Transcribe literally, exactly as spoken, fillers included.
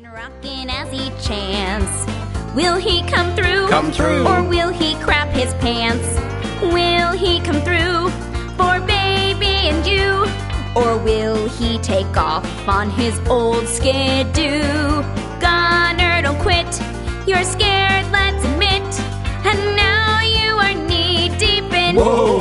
Rockin' as he chants. Will he come through? Come through. Or will he crap his pants? Will he come through for baby and you? Or will he take off on his old skidoo? Gunner, don't quit. You're scared, let's admit. And now you are knee deep in Whoa.